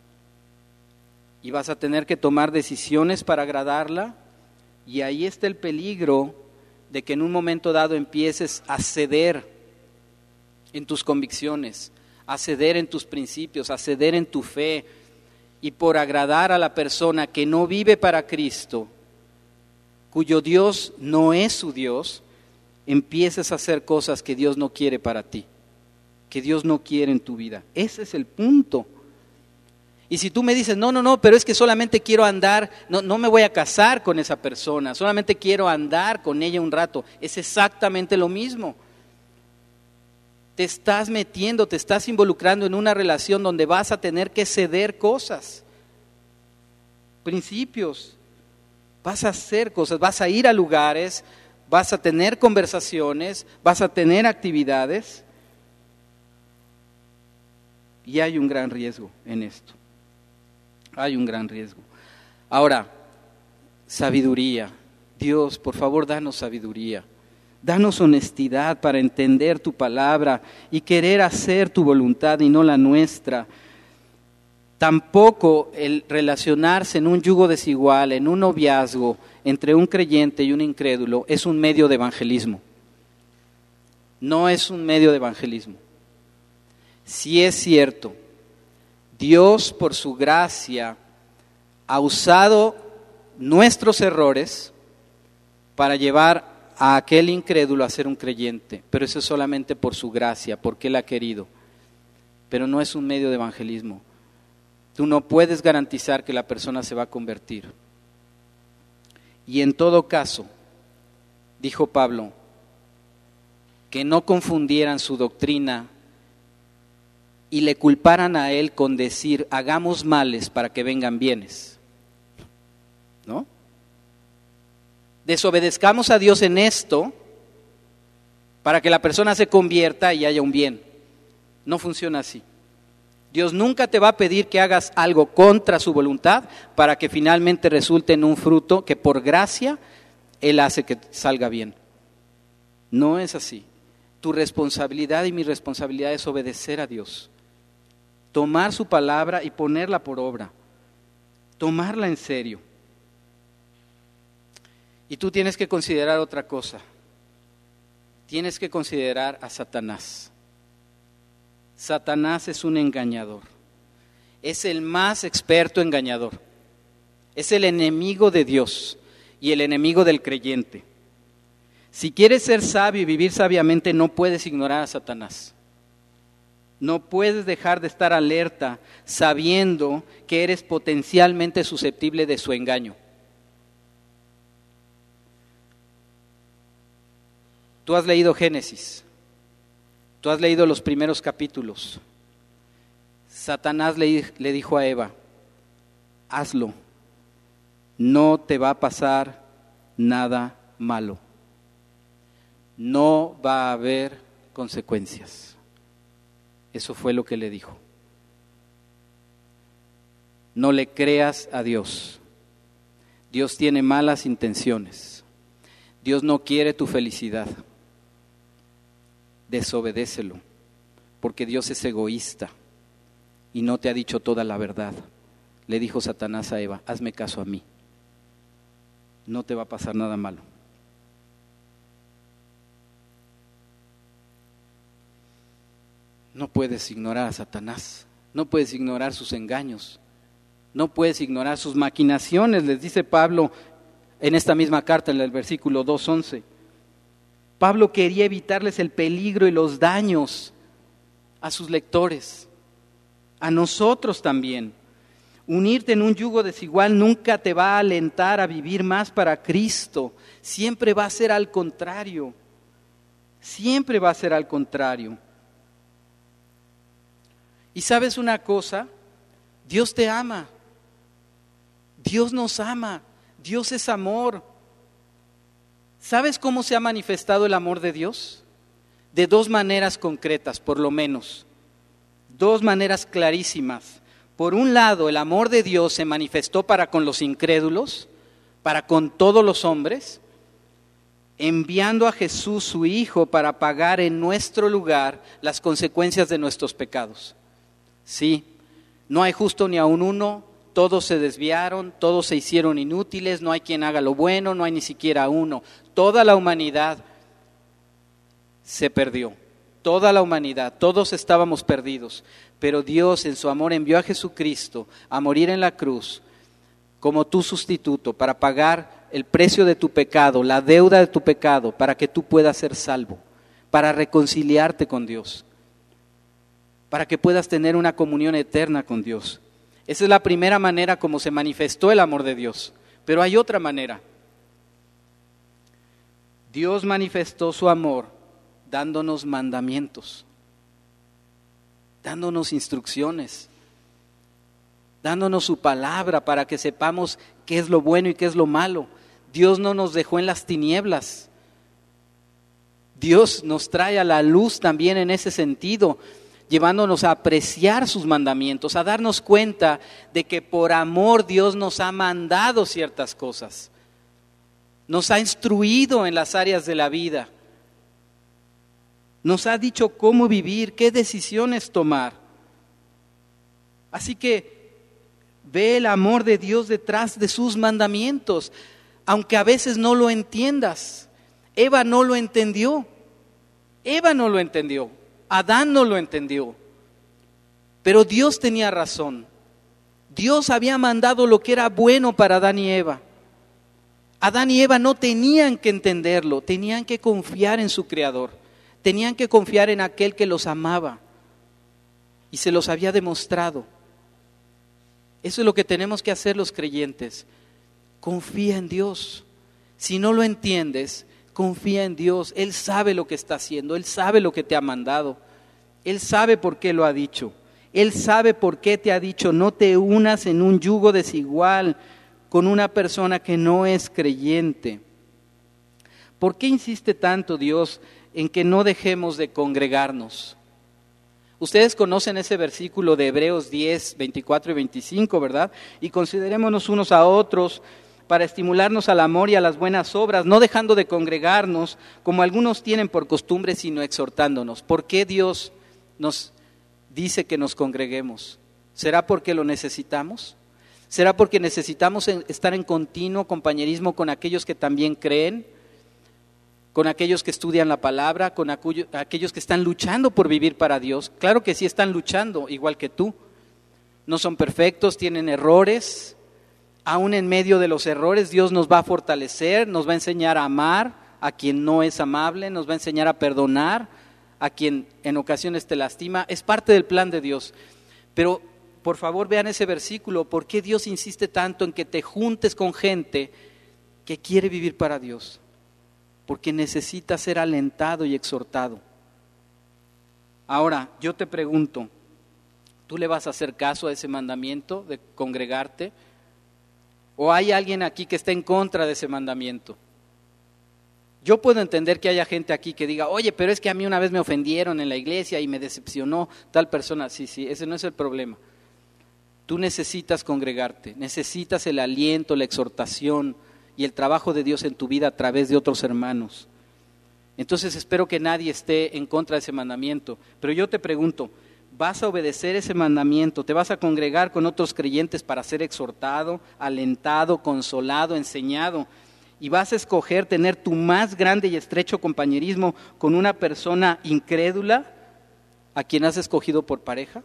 y vas a tener que tomar decisiones para agradarla, y ahí está el peligro de que en un momento dado empieces a ceder en tus convicciones, a ceder en tus principios, a ceder en tu fe, y por agradar a la persona que no vive para Cristo, cuyo Dios no es su Dios, empieces a hacer cosas que Dios no quiere para ti, que Dios no quiere en tu vida. Ese es el punto. Y si tú me dices, no, no, no, pero es que solamente quiero andar, no, no me voy a casar con esa persona, solamente quiero andar con ella un rato, es exactamente lo mismo. Te estás metiendo, te estás involucrando en una relación donde vas a tener que ceder cosas, principios, vas a hacer cosas, vas a ir a lugares, vas a tener conversaciones, vas a tener actividades, y hay un gran riesgo en esto, hay un gran riesgo. Ahora, sabiduría, Dios, por favor, danos sabiduría. Danos honestidad para entender tu palabra y querer hacer tu voluntad y no la nuestra. Tampoco el relacionarse en un yugo desigual, en un noviazgo entre un creyente y un incrédulo, es un medio de evangelismo. No es un medio de evangelismo. Sí es cierto, Dios por su gracia ha usado nuestros errores para llevar a aquel incrédulo a ser un creyente, pero eso es solamente por su gracia, porque Él ha querido, pero no es un medio de evangelismo. Tú no puedes garantizar que la persona se va a convertir. Y en todo caso, dijo Pablo, que no confundieran su doctrina y le culparan a él con decir, hagamos males para que vengan bienes, ¿no? Desobedezcamos a Dios en esto para que la persona se convierta y haya un bien. No funciona así. Dios nunca te va a pedir que hagas algo contra su voluntad para que finalmente resulte en un fruto que por gracia Él hace que salga bien. No es así. Tu responsabilidad y mi responsabilidad es obedecer a Dios. Tomar su palabra y ponerla por obra. Tomarla en serio. Y tú tienes que considerar otra cosa. Tienes que considerar a Satanás. Satanás es un engañador. Es el más experto engañador. Es el enemigo de Dios y el enemigo del creyente. Si quieres ser sabio y vivir sabiamente, no puedes ignorar a Satanás. No puedes dejar de estar alerta sabiendo que eres potencialmente susceptible de su engaño. Tú has leído Génesis, tú has leído los primeros capítulos. Satanás le, le dijo a Eva, hazlo, no te va a pasar nada malo, no va a haber consecuencias. Eso fue lo que le dijo. No le creas a Dios. Dios tiene malas intenciones. Dios no quiere tu felicidad. Desobedécelo, porque Dios es egoísta y no te ha dicho toda la verdad. Le dijo Satanás a Eva, hazme caso a mí, no te va a pasar nada malo. no puedes ignorar a Satanás, no puedes ignorar sus engaños, no puedes ignorar sus maquinaciones, les dice Pablo en esta misma carta, en el versículo dos once. Pablo quería evitarles el peligro y los daños a sus lectores, a nosotros también. Unirte en un yugo desigual nunca te va a alentar a vivir más para Cristo, siempre va a ser al contrario, siempre va a ser al contrario. Y sabes una cosa, Dios te ama, Dios nos ama, Dios es amor. ¿Sabes cómo se ha manifestado el amor de Dios? De dos maneras concretas, por lo menos, dos maneras clarísimas. Por un lado, el amor de Dios se manifestó para con los incrédulos, para con todos los hombres, enviando a Jesús su Hijo para pagar en nuestro lugar las consecuencias de nuestros pecados. Sí, no hay justo ni aun uno, todos se desviaron, todos se hicieron inútiles, no hay quien haga lo bueno, no hay ni siquiera uno. Toda la humanidad se perdió, toda la humanidad, todos estábamos perdidos. Pero Dios en su amor envió a Jesucristo a morir en la cruz como tu sustituto para pagar el precio de tu pecado, la deuda de tu pecado, para que tú puedas ser salvo, para reconciliarte con Dios, para que puedas tener una comunión eterna con Dios. Esa es la primera manera como se manifestó el amor de Dios. Pero hay otra manera. Dios manifestó su amor dándonos mandamientos, dándonos instrucciones, dándonos su palabra para que sepamos qué es lo bueno y qué es lo malo. Dios no nos dejó en las tinieblas. Dios nos trae a la luz también en ese sentido, llevándonos a apreciar sus mandamientos, a darnos cuenta de que por amor Dios nos ha mandado ciertas cosas, nos ha instruido en las áreas de la vida, nos ha dicho cómo vivir, qué decisiones tomar. Así que ve el amor de Dios detrás de sus mandamientos, aunque a veces no lo entiendas. Eva no lo entendió, Eva no lo entendió, Adán no lo entendió, pero Dios tenía razón. Dios había mandado lo que era bueno para Adán y Eva. Adán y Eva no tenían que entenderlo, tenían que confiar en su Creador, tenían que confiar en aquel que los amaba y se los había demostrado. Eso es lo que tenemos que hacer los creyentes. Confía en Dios. Si no lo entiendes, confía en Dios. Él sabe lo que está haciendo, Él sabe lo que te ha mandado, Él sabe por qué lo ha dicho, Él sabe por qué te ha dicho no te unas en un yugo desigual con una persona que no es creyente. ¿Por qué insiste tanto Dios en que no dejemos de congregarnos? Ustedes conocen ese versículo de Hebreos diez, veinticuatro y veinticinco, ¿verdad? Y considerémonos unos a otros para estimularnos al amor y a las buenas obras, no dejando de congregarnos como algunos tienen por costumbre, sino exhortándonos. ¿Por qué Dios nos dice que nos congreguemos? ¿Será porque lo necesitamos? ¿Será porque necesitamos estar en continuo compañerismo con aquellos que también creen? ¿Con aquellos que estudian la palabra? ¿Con aquellos que están luchando por vivir para Dios? Claro que sí están luchando, igual que tú. No son perfectos, tienen errores. Aún en medio de los errores, Dios nos va a fortalecer, nos va a enseñar a amar a quien no es amable, nos va a enseñar a perdonar a quien en ocasiones te lastima. Es parte del plan de Dios. Pero por favor vean ese versículo, ¿por qué Dios insiste tanto en que te juntes con gente que quiere vivir para Dios? Porque necesita ser alentado y exhortado. Ahora, yo te pregunto, ¿tú le vas a hacer caso a ese mandamiento de congregarte? ¿O hay alguien aquí que está en contra de ese mandamiento? Yo puedo entender que haya gente aquí que diga, oye, pero es que a mí una vez me ofendieron en la iglesia y me decepcionó tal persona. Sí, sí, ese no es el problema. Tú necesitas congregarte, necesitas el aliento, la exhortación y el trabajo de Dios en tu vida a través de otros hermanos. Entonces espero que nadie esté en contra de ese mandamiento, pero yo te pregunto, ¿vas a obedecer ese mandamiento? ¿Te vas a congregar con otros creyentes para ser exhortado, alentado, consolado, enseñado? ¿Y vas a escoger tener tu más grande y estrecho compañerismo con una persona incrédula, a quien has escogido por pareja?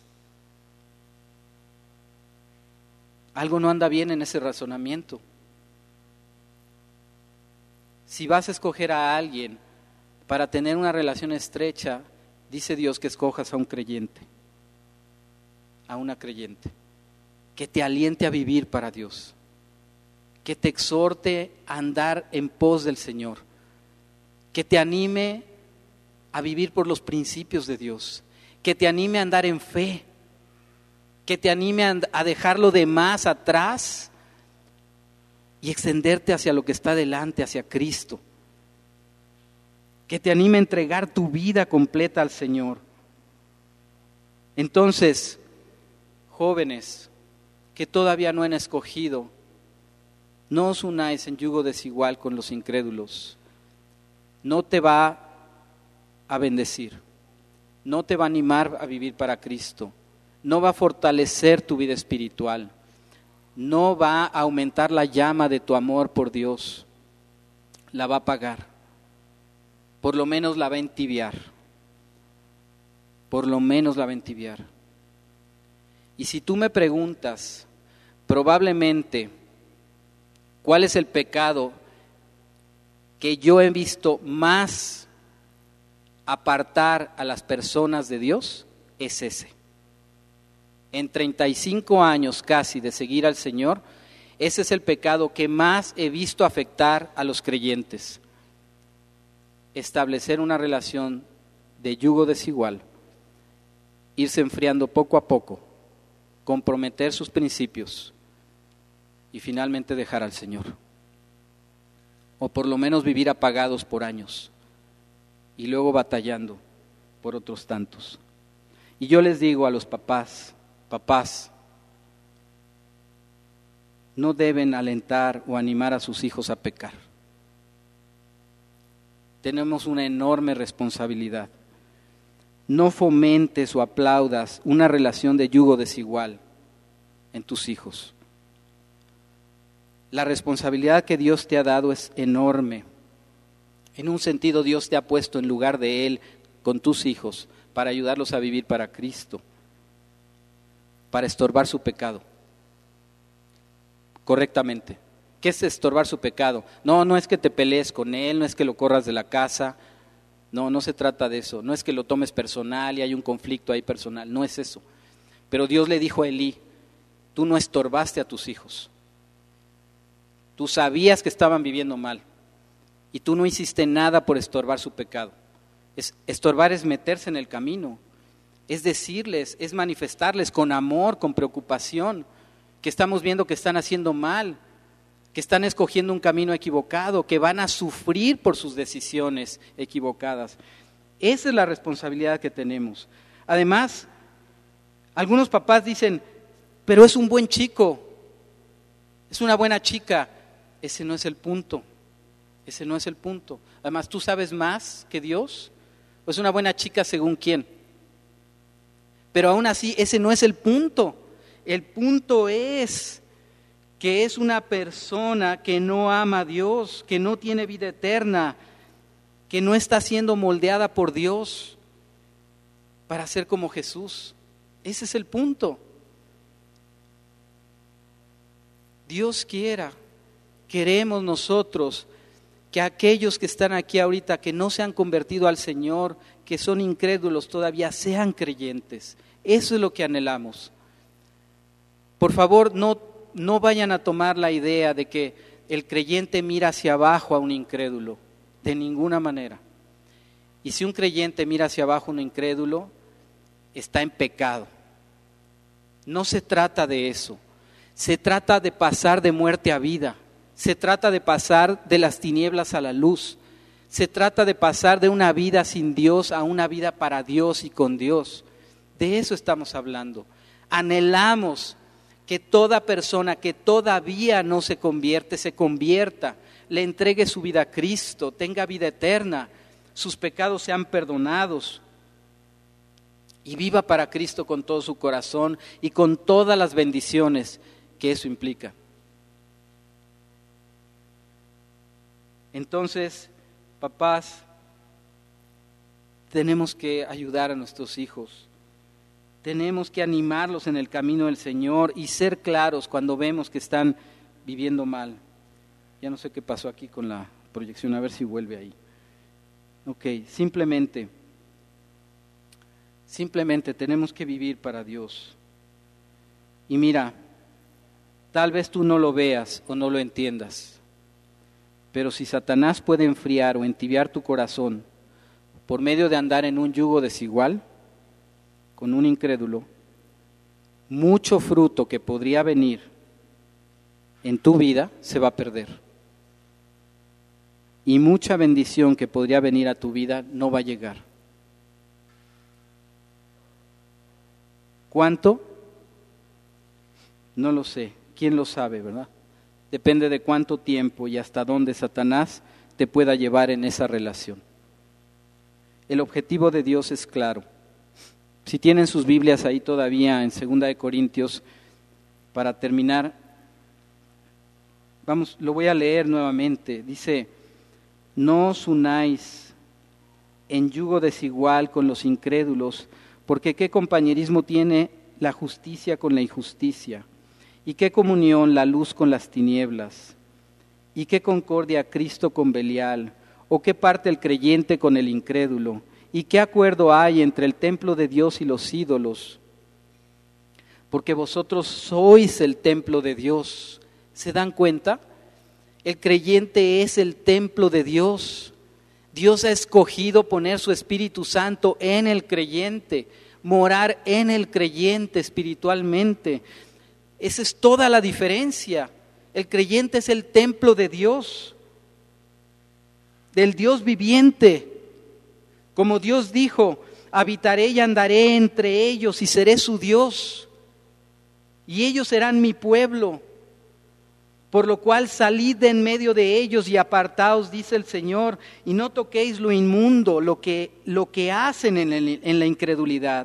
Algo no anda bien en ese razonamiento. Si vas a escoger a alguien para tener una relación estrecha, dice Dios que escojas a un creyente, a una creyente, que te aliente a vivir para Dios, que te exhorte a andar en pos del Señor, que te anime a vivir por los principios de Dios, que te anime a andar en fe, que te anime a dejar lo demás atrás y extenderte hacia lo que está delante, hacia Cristo, que te anime a entregar tu vida completa al Señor. Entonces, jóvenes que todavía no han escogido, no os unáis en yugo desigual con los incrédulos. No te va a bendecir, no te va a animar a vivir para Cristo, no va a fortalecer tu vida espiritual, no va a aumentar la llama de tu amor por Dios, la va a apagar, por lo menos la va a entibiar, por lo menos la va a entibiar. Y si tú me preguntas, probablemente, ¿cuál es el pecado que yo he visto más apartar a las personas de Dios? Es ese. En treinta y cinco años casi de seguir al Señor, ese es el pecado que más he visto afectar a los creyentes. Establecer una relación de yugo desigual, irse enfriando poco a poco, comprometer sus principios y finalmente dejar al Señor. O por lo menos vivir apagados por años y luego batallando por otros tantos. Y yo les digo a los papás, papás, no deben alentar o animar a sus hijos a pecar. Tenemos una enorme responsabilidad. No fomentes o aplaudas una relación de yugo desigual en tus hijos. La responsabilidad que Dios te ha dado es enorme. En un sentido, Dios te ha puesto en lugar de Él con tus hijos para ayudarlos a vivir para Cristo, para estorbar su pecado correctamente. ¿Qué es estorbar su pecado? No, no es que te pelees con él, no es que lo corras de la casa, no, no se trata de eso, no es que lo tomes personal y hay un conflicto ahí personal, no es eso. Pero Dios le dijo a Elí, tú no estorbaste a tus hijos, tú sabías que estaban viviendo mal y tú no hiciste nada por estorbar su pecado. Es, estorbar es meterse en el camino, es decirles, es manifestarles con amor, con preocupación, que estamos viendo que están haciendo mal, que están escogiendo un camino equivocado, que van a sufrir por sus decisiones equivocadas. Esa es la responsabilidad que tenemos. Además, algunos papás dicen, pero es un buen chico, es una buena chica. Ese no es el punto, ese no es el punto. Además, ¿tú sabes más que Dios? ¿O es una buena chica según quién? Pero aún así, ese no es el punto. El punto es que es una persona que no ama a Dios, que no tiene vida eterna, que no está siendo moldeada por Dios para ser como Jesús. Ese es el punto. Dios quiera, queremos nosotros que aquellos que están aquí ahorita, que no se han convertido al Señor, que son incrédulos todavía, sean creyentes. Eso es lo que anhelamos. Por favor, no, no vayan a tomar la idea de que el creyente mira hacia abajo a un incrédulo, de ninguna manera. Y si un creyente mira hacia abajo a un incrédulo, está en pecado. No se trata de eso, se trata de pasar de muerte a vida, se trata de pasar de las tinieblas a la luz, se trata de pasar de una vida sin Dios a una vida para Dios y con Dios. De eso estamos hablando. Anhelamos que toda persona que todavía no se convierte, se convierta, le entregue su vida a Cristo, tenga vida eterna, sus pecados sean perdonados y viva para Cristo con todo su corazón y con todas las bendiciones que eso implica. Entonces, papás, tenemos que ayudar a nuestros hijos. Tenemos que animarlos en el camino del Señor y ser claros cuando vemos que están viviendo mal. Ya no sé qué pasó aquí con la proyección, a ver si vuelve ahí. Ok, simplemente, simplemente tenemos que vivir para Dios. Y mira, tal vez tú no lo veas o no lo entiendas, pero si Satanás puede enfriar o entibiar tu corazón por medio de andar en un yugo desigual con un incrédulo, mucho fruto que podría venir en tu vida se va a perder. Y mucha bendición que podría venir a tu vida no va a llegar. ¿Cuánto? No lo sé. ¿Quién lo sabe, verdad? Depende de cuánto tiempo y hasta dónde Satanás te pueda llevar en esa relación. El objetivo de Dios es claro. Si tienen sus Biblias ahí todavía en segunda de Corintios, para terminar, vamos, lo voy a leer nuevamente. Dice: no os unáis en yugo desigual con los incrédulos, porque ¿qué compañerismo tiene la justicia con la injusticia? ¿Y qué comunión la luz con las tinieblas? ¿Y qué concordia Cristo con Belial? ¿O qué parte el creyente con el incrédulo? ¿Y qué acuerdo hay entre el templo de Dios y los ídolos? Porque vosotros sois el templo de Dios. ¿Se dan cuenta? El creyente es el templo de Dios. Dios ha escogido poner su Espíritu Santo en el creyente, morar en el creyente espiritualmente. Esa es toda la diferencia. El creyente es el templo de Dios, del Dios viviente. Como Dios dijo: habitaré y andaré entre ellos y seré su Dios, y ellos serán mi pueblo. Por lo cual salid de en medio de ellos y apartaos, dice el Señor, y no toquéis lo inmundo, lo que, lo que hacen en, el, en la incredulidad.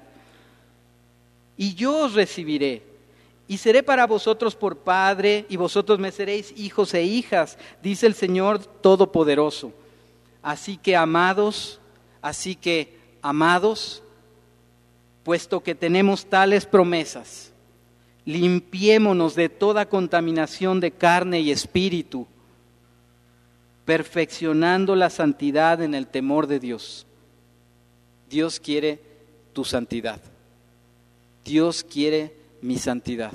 Y yo os recibiré, y seré para vosotros por Padre, y vosotros me seréis hijos e hijas, dice el Señor Todopoderoso. Así que amados, así que amados, puesto que tenemos tales promesas, limpiémonos de toda contaminación de carne y espíritu, perfeccionando la santidad en el temor de Dios. Dios quiere tu santidad. Dios quiere mi santidad.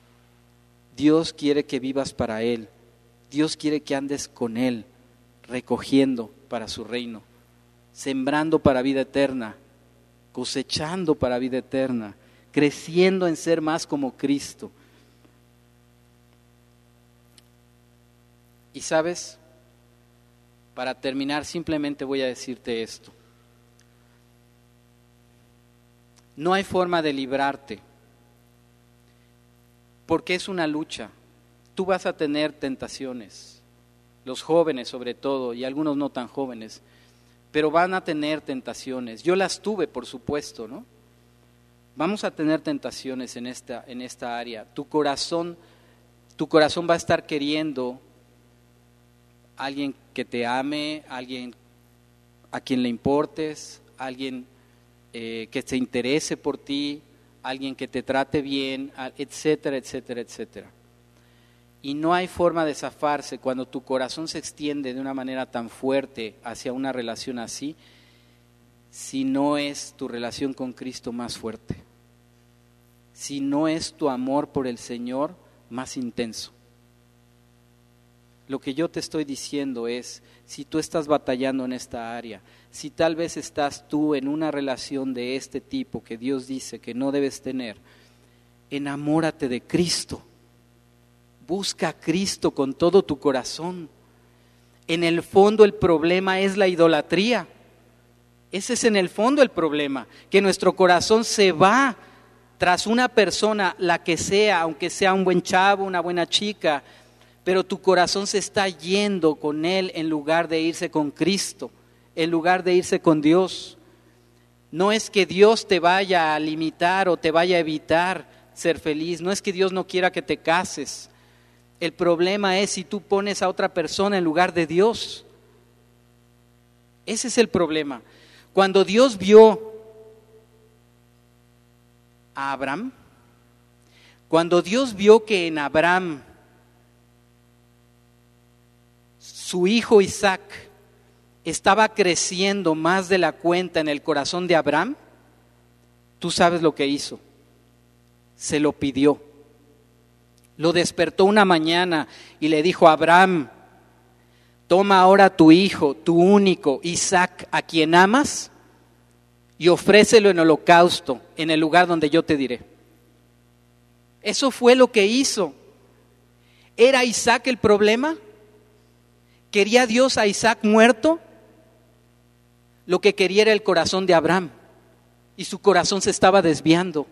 Dios quiere que vivas para Él. Dios quiere que andes con Él, recogiendo para su reino, sembrando para vida eterna, cosechando para vida eterna, creciendo en ser más como Cristo. Y sabes, para terminar simplemente voy a decirte esto. No hay forma de librarte, porque es una lucha. Tú vas a tener tentaciones, los jóvenes sobre todo, y algunos no tan jóvenes, pero van a tener tentaciones. Yo las tuve, por supuesto, ¿no? Vamos a tener tentaciones en esta, en esta área. Tu corazón, tu corazón va a estar queriendo a alguien que te ame, a alguien a quien le importes, a alguien eh, que se interese por ti, a alguien que te trate bien, etcétera, etcétera, etcétera. Y no hay forma de zafarse cuando tu corazón se extiende de una manera tan fuerte hacia una relación así, si no es tu relación con Cristo más fuerte, si no es tu amor por el Señor más intenso. Lo que yo te estoy diciendo es, si tú estás batallando en esta área, si tal vez estás tú en una relación de este tipo que Dios dice que no debes tener, enamórate de Cristo, busca a Cristo con todo tu corazón. En el fondo el problema es la idolatría. Ese es en el fondo el problema, que nuestro corazón se va tras una persona, la que sea, aunque sea un buen chavo, una buena chica, pero tu corazón se está yendo con él en lugar de irse con Cristo, en lugar de irse con Dios. No es que Dios te vaya a limitar o te vaya a evitar ser feliz, no es que Dios no quiera que te cases. El problema es si tú pones a otra persona en lugar de Dios. Ese es el problema. Cuando Dios vio a Abraham, cuando Dios vio que en Abraham su hijo Isaac estaba creciendo más de la cuenta en el corazón de Abraham, tú sabes lo que hizo. Se lo pidió. Lo despertó una mañana y le dijo: Abraham, toma ahora tu hijo, tu único, Isaac, a quien amas, y ofrécelo en holocausto en el lugar donde yo te diré. Eso fue lo que hizo. ¿Era Isaac el problema? ¿Quería Dios a Isaac muerto? Lo que quería era el corazón de Abraham, y su corazón se estaba desviando.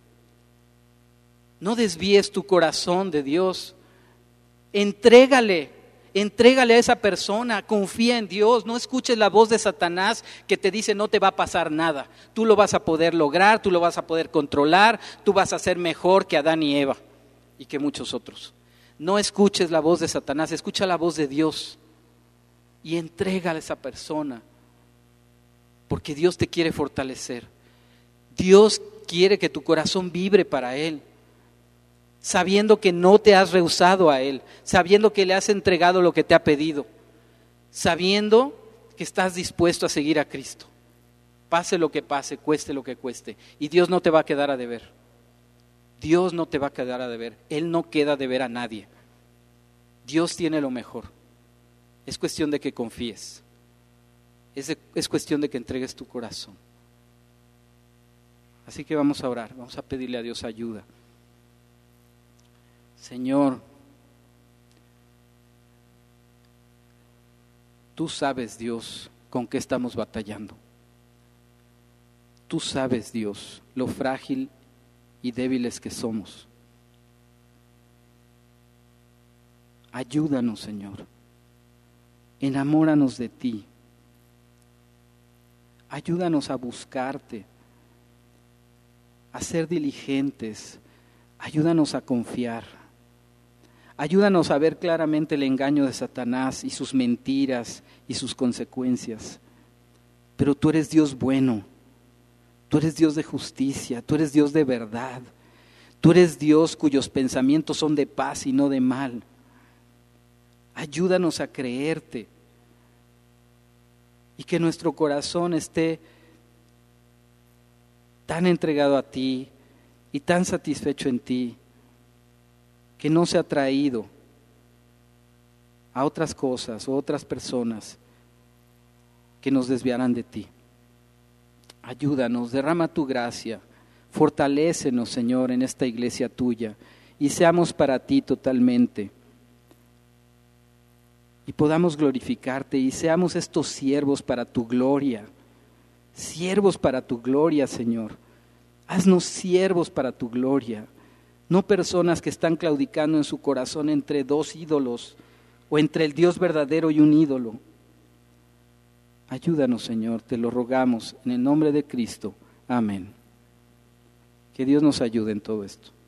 No desvíes tu corazón de Dios. Entrégale, entrégale a esa persona, confía en Dios, no escuches la voz de Satanás que te dice no te va a pasar nada, tú lo vas a poder lograr, tú lo vas a poder controlar, tú vas a ser mejor que Adán y Eva y que muchos otros. No escuches la voz de Satanás, escucha la voz de Dios y entrégale a esa persona, porque Dios te quiere fortalecer. Dios quiere que tu corazón vibre para Él, sabiendo que no te has rehusado a Él, sabiendo que le has entregado lo que te ha pedido, sabiendo que estás dispuesto a seguir a Cristo, pase lo que pase, cueste lo que cueste, y Dios no te va a quedar a deber. Dios no te va a quedar a deber, Él no queda a deber a nadie. Dios tiene lo mejor. Es cuestión de que confíes, es, de, es cuestión de que entregues tu corazón. Así que vamos a orar, vamos a pedirle a Dios ayuda. Señor, tú sabes, Dios, con qué estamos batallando. Tú sabes, Dios, lo frágil y débiles que somos. Ayúdanos, Señor. Enamóranos de ti. Ayúdanos a buscarte, a ser diligentes. Ayúdanos a confiar. Ayúdanos a ver claramente el engaño de Satanás y sus mentiras y sus consecuencias. Pero tú eres Dios bueno, tú eres Dios de justicia, tú eres Dios de verdad, tú eres Dios cuyos pensamientos son de paz y no de mal. Ayúdanos a creerte y que nuestro corazón esté tan entregado a ti y tan satisfecho en ti, que no sea atraído a otras cosas o otras personas que nos desviarán de ti. Ayúdanos, derrama tu gracia, fortalécenos, Señor, en esta iglesia tuya, y seamos para ti totalmente, y podamos glorificarte, y seamos estos siervos para tu gloria, siervos para tu gloria, Señor. Haznos siervos para tu gloria, no personas que están claudicando en su corazón entre dos ídolos o entre el Dios verdadero y un ídolo. Ayúdanos, Señor, te lo rogamos en el nombre de Cristo. Amén. Que Dios nos ayude en todo esto.